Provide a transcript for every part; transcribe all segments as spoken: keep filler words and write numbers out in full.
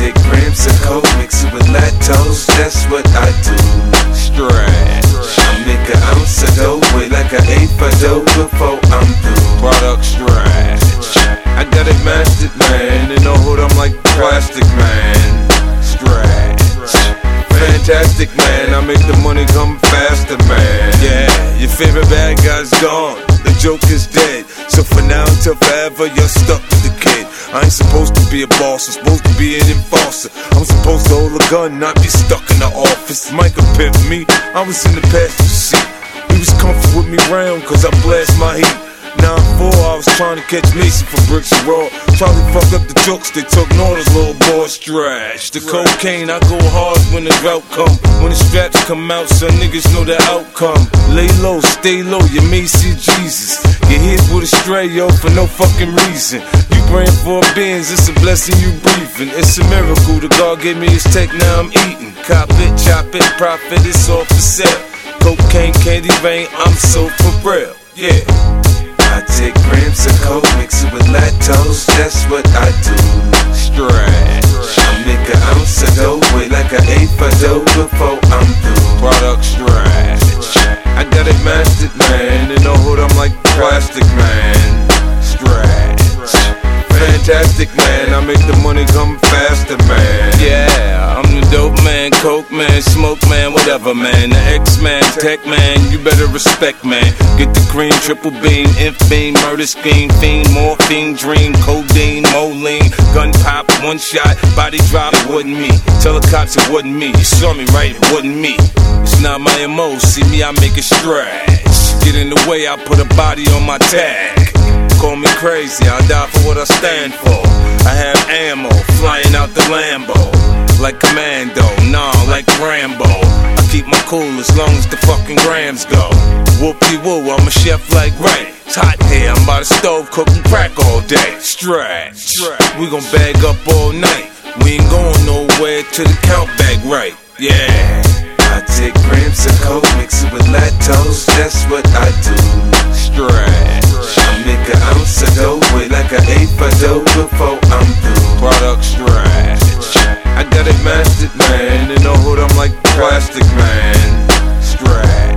take grams of coke, mix it with lactose, that's what I do. Stretch. I make an ounce of dope, weigh like an eighth of dope before I'm through. Product stretch. I got it mastered, man. In the hood, I'm like plastic, man. Stretch. Fantastic, man. I make the money come faster, man. Yeah, your favorite bad guy's gone. The joke is dead. So for now until forever, you're stuck with the kid. I ain't supposed to be a boss, I'm supposed to be an enforcer. I'm supposed to hold a gun, not be stuck in the office. Michael pimped me, I was in the passenger seat. He was comfortable with me round, cause I blast my heat. nine four, I was trying to catch Mason for bricks and raw. Charlie fucked up the jokes, they took Norda's little boy stretch. The cocaine, I go hard when the drought come. When the straps come out, so niggas know the outcome. Lay low, stay low, you may see Jesus. Get hit with a stray, yo, for no fucking reason. You praying for a Benz, it's a blessing you breathing. It's a miracle, the God gave me his tech, now I'm eating. Cop it, chop it, profit, it's all for sale. Cocaine, candy rain, I'm so for real, yeah. I take grams of coke, mix it with lactose, that's what I do. Stretch. I make an ounce of dope, weigh like an eighth of dope before I'm through. Product stretch. I got it mastered, man. In the hood, I'm like plastic, man. Stretch. Fantastic, man. I make the money come faster, man. Yeah, I'm the dope man, coke man, smoke man, whatever, man. The X-Man, tech man, you better respect, man. Get the cream, triple beam, inf beam, murder scheme, fiend, morphine, dream, codeine, moline, gun pop, one shot, body drop, it wasn't me. Tell the cops it wasn't me. You saw me right, it wasn't me. It's not my M O, see me, I make it stretch. Get in the way, I put a body on my tag. Call me crazy, I die for what I stand for. I have ammo, flying out the Lambo. Like Commando, nah, like Rambo. I keep my cool as long as the fucking grams go. Whoop-de-woo, I'm a chef like Ray. It's hot here, I'm by the stove cooking crack all day. Stretch, we gon' bag up all night. We ain't going nowhere till the count bag right, yeah. I take grams of coke, mix it with lactose, that's what I do. Stretch. I make an ounce of dope, weigh like an eighth of dope before I'm through. Product stretch. I got it mastered, man. In the hood, I'm like plastic, man. Stretch.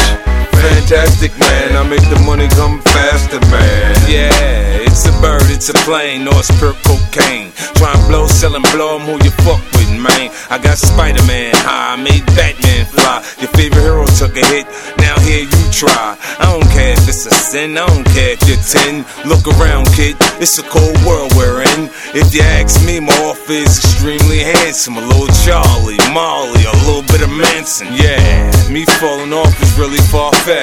Fantastic, man. I make the money come faster, man. Yeah, it's a bird, it's a plane, or it's pure cocaine. Try and blow, sell and blow 'em, who you fuck with, man. I got Spider-Man high, I made Batman fly. Your favorite hero took a hit, now here you try. I don't care if it's a sin, I don't care if you're ten. Look around, kid, it's a cold world we're in. If you ask me, my offer is extremely handsome. A little Charlie, Molly, a little bit of Manson. Yeah, me falling off is really far-fetched.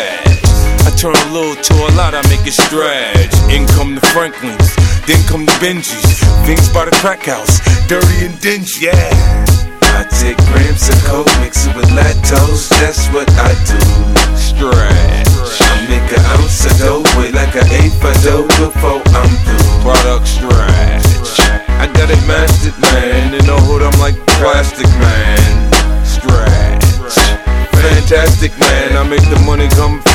I turn a little to a lot, I make it stretch. In come the Franklins, then come the Benjis. Things by the crack house, dirty and dingy, yeah. I take grams of coke, mix it with lactose, that's what I do. Stretch. I make an ounce of dope, weigh like an eighth of dope before I'm through. Product stretch. I got it mastered, man. In the hood, I'm like plastic, man. Stretch. Fantastic, man. I make the money come